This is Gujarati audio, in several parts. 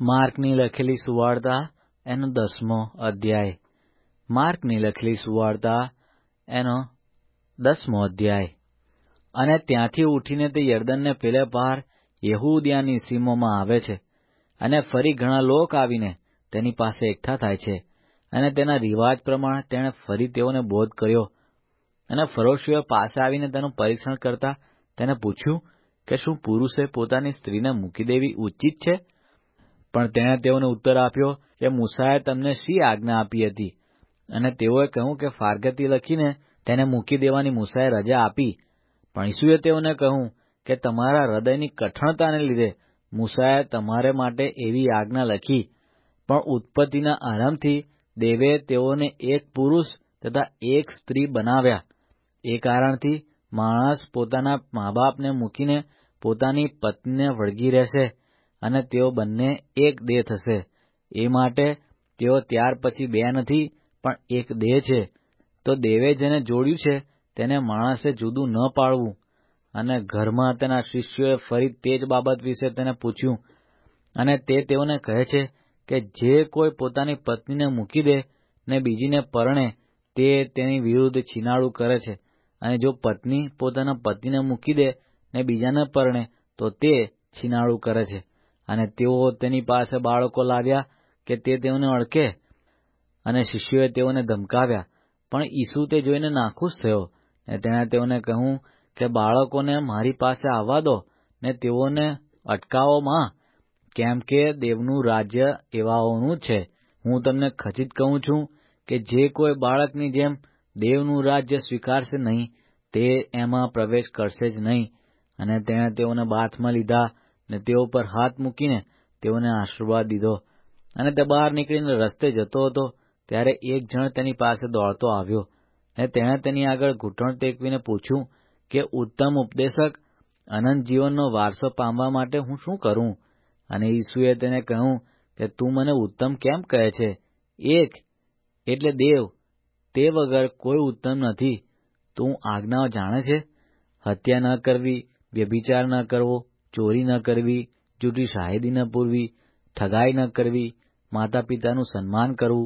માર્કની લખેલી સુવાર્તા એનો 10મો અધ્યાય. માર્કની લખેલી સુવાર્તા એનો 10મો અધ્યાય. અને ત્યાંથી ઉઠીને તે યરદનને પેલે પાર યહૂદિયાની સીમોમાં આવે છે. અને ફરી ઘણા લોક આવીને તેની પાસે એકઠા થાય છે. અને તેના રિવાજ પ્રમાણે તેણે ફરી તેઓને બોધ કર્યો. અને ફરોશીઓ પાસે આવીને તેનું પરીક્ષણ કરતા તેને પૂછ્યું કે શું પુરુષે પોતાની સ્ત્રીને મૂકી દેવી ઉચિત છે? પણ તેણે તેઓને ઉત્તર આપ્યો કે મૂસાએ તમને શી આજ્ઞા આપી હતી? અને તેઓએ કહ્યું કે ફારગતી લખીને તેને મૂકી દેવાની મૂસાએ રજા આપી. પણ ઈસુએ તેઓને કહ્યું કે તમારા હૃદયની કઠણતાને લીધે મૂસાએ તમારે માટે એવી આજ્ઞા લખી. પણ ઉત્પત્તિના આરંભથી દેવે તેઓને એક પુરુષ તથા એક સ્ત્રી બનાવ્યા. એ કારણથી માણસ પોતાના મા બાપને મૂકીને પોતાની પત્નીને વળગી રહેશે, અને તેઓ બંને એક દેહ થશે. એ માટે તેઓ ત્યાર પછી બે નથી, પણ એક દેહ છે. તો દેવે જેને જોડ્યું છે તેને માણસે જુદું ન પાડવું. અને ઘરમાં તેના શિષ્યોએ ફરી તે જ બાબત વિશે તેને પૂછ્યું. અને તે તેઓને કહે છે કે જે કોઈ પોતાની પત્નીને મૂકી દે ને બીજીને પરણે તે તેની વિરુદ્ધ છીનાડું કરે છે. અને જો પત્ની પોતાના પતિને મૂકી દે ને બીજાને પરણે તો તે છીનાડું કરે છે. અને તેઓ તેની પાસે બાળકો લાવ્યા કે તે તેઓને અડકે. અને શિષ્યોએ તેઓને ધમકાવ્યા. પણ ઈસુ તે જોઈને નાખુશ થયો, ને તેણે તેઓને કહ્યું કે બાળકોને મારી પાસે આવવા દો, ને તેઓને અટકાવો માં, કેમ કે દેવનું રાજ્ય એવાઓનું જ છે. હું તમને ખચિત કહું છું કે જે કોઈ બાળકની જેમ દેવનું રાજ્ય સ્વીકારશે નહીં, તે એમાં પ્રવેશ કરશે જ નહીં. અને તેણે તેઓને બાથમાં લીધા, ને તેઓ પર હાથ મૂકીને તેઓને આશીર્વાદ દીધો. અને તે બહાર નીકળીને રસ્તે જતો હતો, ત્યારે એક જણ તેની પાસે દોડતો આવ્યો, અને તેણે તેની આગળ ઘૂંટણ ટેકવીને પૂછ્યું કે ઉત્તમ ઉપદેશક, અનંત જીવનનો વારસો પામવા માટે હું શું કરું? અને ઈસુએ તેને કહ્યું કે તું મને ઉત્તમ કેમ કહે છે? એક એટલે દેવ, તે વગર કોઈ ઉત્તમ નથી. તું આજ્ઞાઓ જાણે છે? હત્યા ન કરવી, વ્યભિચાર ન કરવો, ચોરી ન કરવી, જૂઠી શાહિદી ન પૂરવી, ઠગાઈ ન કરવી, માતા પિતાનું સન્માન કરવું.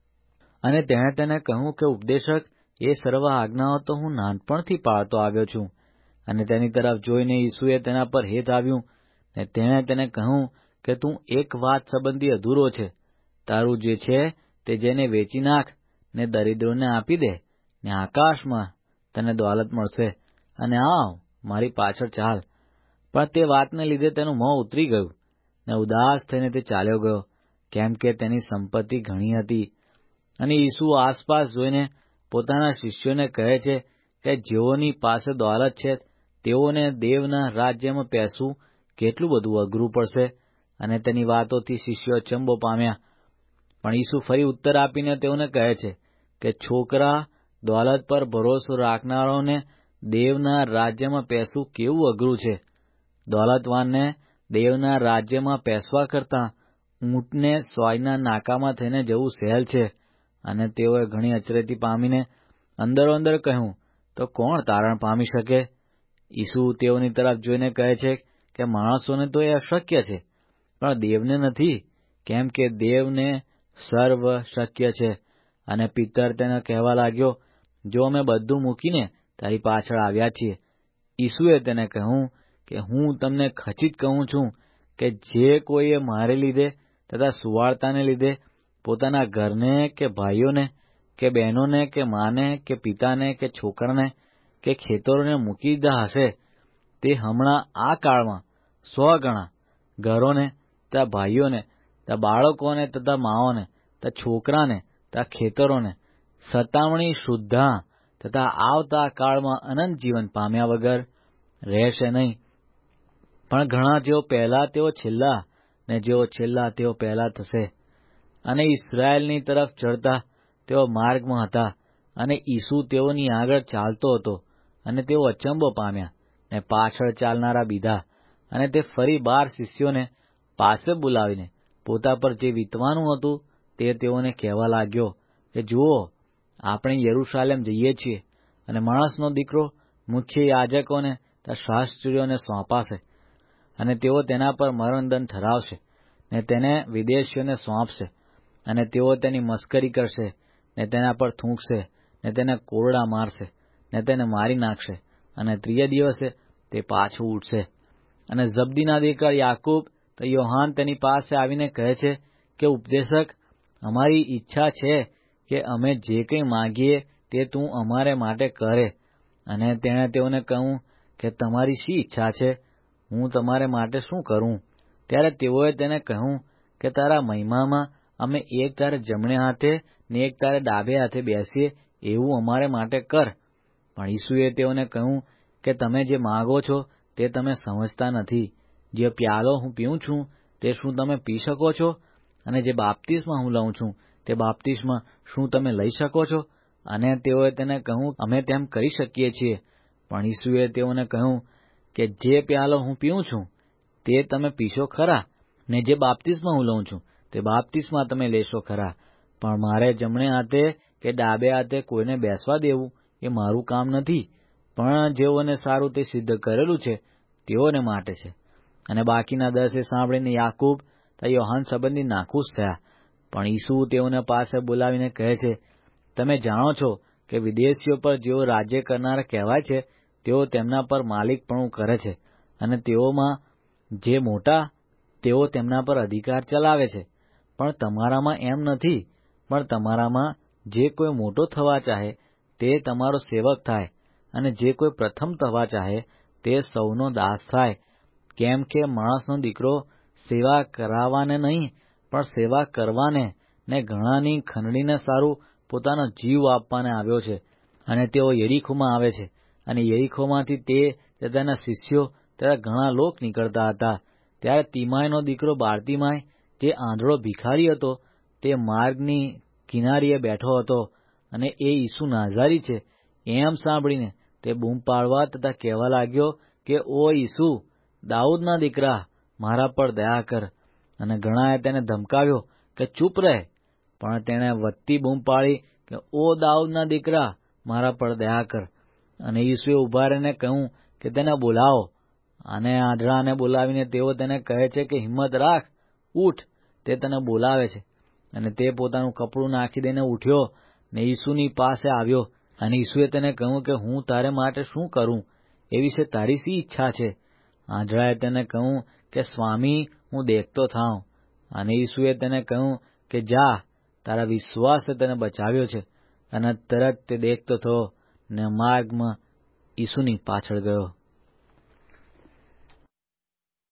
અને તેણે તેને કહ્યું કે ઉપદેશક, એ સર્વ આજ્ઞાઓ તો હું નાનપણથી પાળતો આવ્યો છું. અને તેની તરફ જોઈને ઈસુએ તેના પર હેત આવ્યું, ને તેણે તેને કહ્યું કે તું એક વાત સંબંધી અધૂરો છે. તારું જે છે તે જેને વેચી નાખ, ને દરિદ્રોને આપી દે, ને આકાશમાં તને દોલત મળશે. અને આવ, મારી પાછળ ચાલ. પણ તે વાતને લીધે તેનું મોં ઉતરી ગયું, ને ઉદાસ થઈને તે ચાલ્યો ગયો, કેમ કે તેની સંપત્તિ ઘણી હતી. અને ઈસુ આસપાસ જોઈને પોતાના શિષ્યોને કહે છે કે જેઓની પાસે દોલત છે તેઓને દેવના રાજ્યમાં પેસવું કેટલું બધું અઘરું પડશે. અને તેની વાતોથી શિષ્યો અચંબો પામ્યા. પણ ઈસુ ફરી ઉત્તર આપીને તેઓને કહે છે કે છોકરા, દોલત પર ભરોસો રાખનારાઓને દેવના રાજ્યમાં પેસવું કેવું અઘરું છે. દોલતવાનને દેવના રાજ્યમાં પેસવા કરતાં ઊંટને સોયના નાકામાં થઈને જવું સહેલ છે. અને તેઓએ ઘણી અચરેતી પામીને અંદરો અંદર કહ્યું, તો કોણ તારણ પામી શકે? ઈસુ તેઓની તરફ જોઈને કહે છે કે માણસોને તો એ અશક્ય છે, પણ દેવને નથી, કેમ કે દેવને સર્વ શક્ય છે. અને પિત્તર તેને કહેવા લાગ્યો, જો અમે બધું મૂકીને તારી પાછળ આવ્યા છીએ. ઈસુએ તેને કહ્યું કે હું તમને ખચિત કહું છું કે જે કોઈએ મારે લીધે તથા સુવાર્તાને લીધે પોતાના ઘરને કે ભાઈઓને કે બહેનોને કે માને કે પિતાને કે છોકરાને કે ખેતરોને મૂકી દીધા હશે, તે હમણાં આ કાળમાં 100 ગણા ઘરોને તથા ભાઈઓને તથા બાળકોને તથા માઓને તથા છોકરાને તથા ખેતરોને 57 શુદ્ધા તથા આવતા કાળમાં અનંત જીવન પામ્યા વગર રહેશે નહીં. પણ ઘણા જેઓ પહેલા તેઓ છેલ્લા, ને જેઓ છેલ્લા તેઓ પહેલા થશે. અને ઇસ્રાયેલની તરફ ચડતા તેઓ માર્ગમાં હતા, અને ઈસુ તેઓની આગળ ચાલતો હતો. અને તેઓ અચંબો પામ્યા, ને પાછળ ચાલનારા બીધા. અને તે ફરી 12 શિષ્યોને પાસે બોલાવીને પોતા પર જે વીતવાનું હતું તે તેઓને કહેવા લાગ્યો કે જુઓ, આપણે યરૂશાલેમ જઈએ છીએ, અને માણસનો દીકરો મુખ્ય યાજકોને તથા શાસ્ત્રીઓને સોંપાશે, અને તેઓ તેના પર મરણદંડ ઠરાવશે, ને તેને વિદેશીઓને સોંપશે, અને તેઓ તેની મસ્કરી કરશે, ને તેના પર થૂંકશે, ને તેને કોરડા મારશે, ને તેને મારી નાખશે, અને ત્રીજે દિવસે તે પાછું ઉઠશે. અને ઝબદીના દીકરા યાકૂબ તો યોહાન તેની પાસે આવીને કહે છે કે, ઉપદેશક, અમારી ઈચ્છા છે કે અમે જે કંઈ માંગીએ તે તું અમારે માટે કરે. અને તેણે તેઓને કહ્યું કે, તમારી શી ઈચ્છા છે? હું તમારે માટે શું કરું? ત્યારે તેઓએ તેને કહ્યું કે, તારા મહિમામાં અમે એક તારે જમણે હાથે ને એક તારે ડાબે હાથે બેસીએ એવું અમારે માટે કર. પણ ઈસુએ તેઓને કહ્યું કે, તમે જે માગો છો તે તમે સમજતા નથી. જે પ્યાલો હું પીઉં છું તે શું તમે પી શકો છો? અને જે બાપ્તિસ્મા હું લઉં છું તે બાપ્તિસ્મા શું તમે લઈ શકો છો? અને તેઓએ તેને કહ્યું, અમે તેમ કરી શકીએ છીએ. પણ ઈસુએ તેઓને કહ્યું કે, જે પ્યાલો હું પીઉં છું તે તમે પીશો ખરા, ને જે બાપ્તિસ્મા હું લઉં છું તે બાપ્તિસ્મા તમે લેશો ખરા. પણ મારે જમણે હાથે કે ડાબે હાથે કોઈને બેસવા દેવું એ મારું કામ નથી, પણ જેઓને સારું તે સિદ્ધ કરેલું છે તેઓને માટે છે. અને બાકીના 10 સાંભળીને યાકૂબ તથા યોહાન સંબંધી નાખુશ થયા. પણ ઈસુ તેઓને પાસે બોલાવીને કહે છે, તમે જાણો છો કે વિદેશીઓ પર જેઓ રાજ્ય કરનારા કહેવાય છે તેઓ તેમના પર માલિકપણું કરે છે, અને તેઓમાં જે મોટા તેઓ તેમના પર અધિકાર ચલાવે છે. પણ તમારામાં એમ નથી, પણ તમારામાં જે કોઈ મોટો થવા ચાહે તે તમારો સેવક થાય, અને જે કોઈ પ્રથમ થવા ચાહે તે સૌનો દાસ થાય. કેમ કે માણસનો દીકરો સેવા કરાવવાને નહીં, પણ સેવા કરવાને ને ઘણાની ખંડણીને સારું પોતાનો જીવ આપવાને આવ્યો છે. અને તેઓ યરીખોમાં આવે છે, અને યરીખોમાંથી તે તથા તેના શિષ્યો તથા ઘણા લોક નીકળતા હતા. ત્યારે તિમાઈનો દીકરો બારતિમાઈ, જે આંધળો ભિખારી હતો, તે માર્ગની કિનારીએ બેઠો હતો. અને એ ઈસુ નાઝારી છે એમ સાંભળીને તે બૂમ પાડવા તથા કહેવા લાગ્યો કે, ઓ ઈસુ, દાઉદના દીકરા, મારા પર દયા કર. અને ઘણાએ તેને ધમકાવ્યો કે ચૂપ રહે. પણ તેણે વધતી બૂમ પાડી કે, ઓ દાઉદના દીકરા, મારા પર દયા કર. અને ઈસુએ ઊભા રહીને કહ્યું કે તેને બોલાવો. અને આંધળાને બોલાવીને તેઓ તેને કહે છે કે, હિંમત રાખ, ઉઠ, તે તને બોલાવે છે. અને તે પોતાનું કપડું નાખી દઈને ઉઠ્યો ને ઈસુની પાસે આવ્યો. અને ઈસુએ તેને કહ્યું કે, હું તારે માટે શું કરું? એ વિશે તારી શી ઈચ્છા છે? આંધળાએ તેને કહ્યું કે, સ્વામી, હું દેખતો થાઉં. અને ઈસુએ તેને કહ્યું કે, જા, તારા વિશ્વાસે તને બચાવ્યો છે. અને તરત તે દેખતો થયો ને માર્ગમાં ઈસુની પાછળ ગયો.